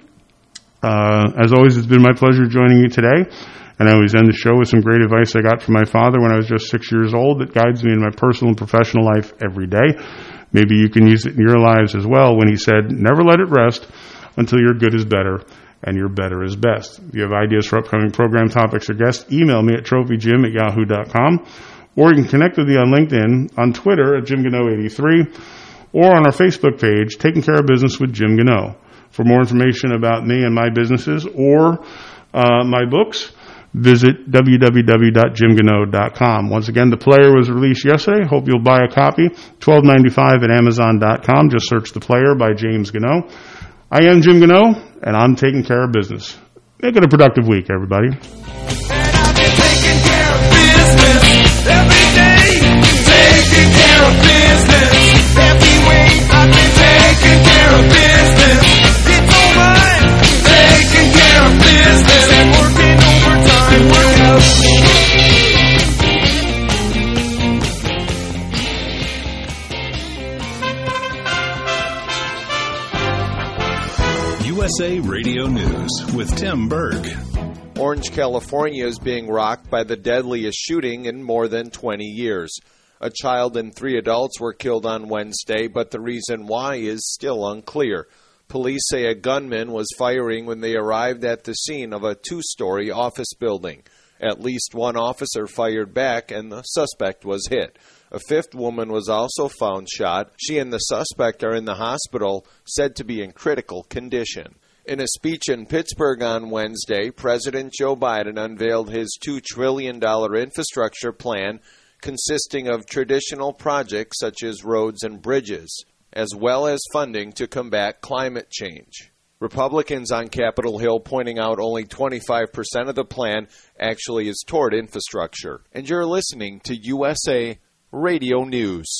Uh, as always, it's been my pleasure joining you today, and I always end the show with some great advice I got from my father when I was just six years old that guides me in my personal and professional life every day. Maybe you can use it in your lives as well, when he said, never let it rest until your good is better and your better is best. If you have ideas for upcoming program topics or guests, email me at trophy jim at yahoo dot com, or you can connect with me on LinkedIn, on Twitter at Jim Gano eighty-three, or on our Facebook page, Taking Care of Business with Jim Gano. For more information about me and my businesses or uh, my books, visit w w w dot jim gano dot com. Once again, the player was released yesterday. Hope you'll buy a copy. twelve ninety-five at amazon dot com. Just search The Player by James Gano. I am Jim Gano, and I'm taking care of business. Make it a productive week, everybody. And I've been taking care of business every day. Taking care of business every way. I've been taking care of business. It's alright. Taking care of business and working overtime. Work out. U S A Radio News with Tim Berg. Orange, California is being rocked by the deadliest shooting in more than twenty years. A child and three adults were killed on Wednesday, but the reason why is still unclear. Police say a gunman was firing when they arrived at the scene of a two-story office building. At least one officer fired back, and the suspect was hit. A fifth woman was also found shot. She and the suspect are in the hospital, said to be in critical condition. In a speech in Pittsburgh on Wednesday, President Joe Biden unveiled his two trillion dollars infrastructure plan, consisting of traditional projects such as roads and bridges, as well as funding to combat climate change. Republicans on Capitol Hill pointing out only twenty-five percent of the plan actually is toward infrastructure. And you're listening to U S A Radio News.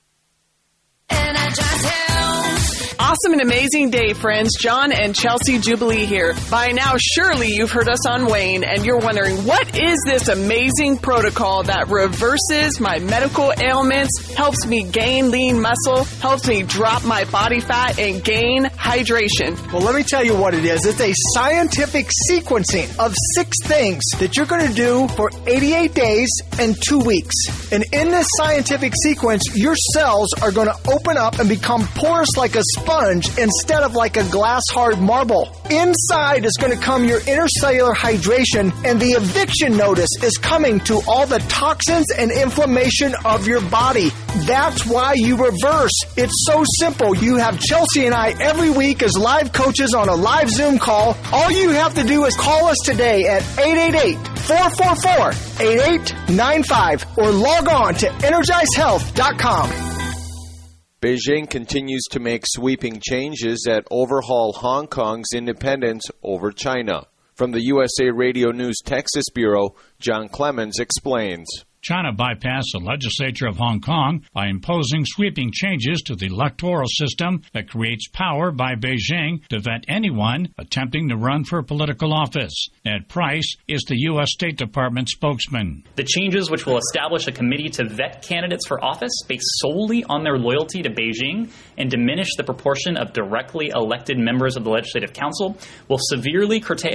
Awesome and amazing day, friends. John and Chelsea Jubilee here. By now, surely you've heard us on Wayne, and you're wondering, what is this amazing protocol that reverses my medical ailments, helps me gain lean muscle, helps me drop my body fat, and gain hydration? Well, let me tell you what it is. It's a scientific sequencing of six things that you're going to do for eighty-eight days and two weeks. And in this scientific sequence, your cells are going to open up and become porous like a sponge instead of like a glass-hard marble. Inside is going to come your intercellular hydration, and the eviction notice is coming to all the toxins and inflammation of your body. That's why you reverse. It's so simple. You have Chelsea and I every week as live coaches on a live Zoom call. All you have to do is call us today at eight eight eight, four four four, eight eight nine five or log on to energize health dot com. Beijing continues to make sweeping changes that overhaul Hong Kong's independence over China. From the U S A Radio News Texas Bureau, John Clemens explains. China bypassed the legislature of Hong Kong by imposing sweeping changes to the electoral system that creates power by Beijing to vet anyone attempting to run for political office. Ned Price is the U S State Department spokesman. The changes, which will establish a committee to vet candidates for office based solely on their loyalty to Beijing and diminish the proportion of directly elected members of the Legislative Council, will severely curtail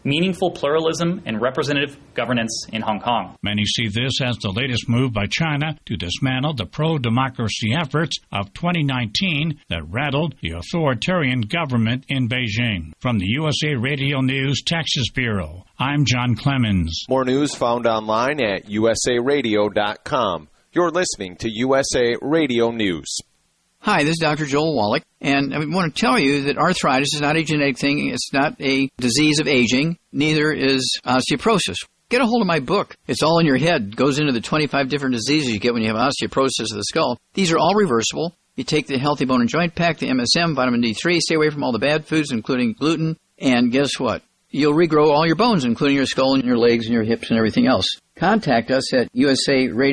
meaningful pluralism and representative governance in Hong Kong. Many see this as the latest move by China to dismantle the pro-democracy efforts of twenty nineteen that rattled the authoritarian government in Beijing. From the U S A Radio News Texas Bureau, I'm John Clemens. More news found online at U S A radio dot com. You're listening to U S A Radio News. Hi, this is Doctor Joel Wallach, and I want to tell you that arthritis is not a genetic thing. It's not a disease of aging. Neither is osteoporosis. Get a hold of my book. It's all in your head. It goes into the twenty-five different diseases you get when you have osteoporosis of the skull. These are all reversible. You take the Healthy Bone and Joint Pack, the M S M, vitamin D three, stay away from all the bad foods, including gluten, and guess what? You'll regrow all your bones, including your skull and your legs and your hips and everything else. Contact us at U S A Radio.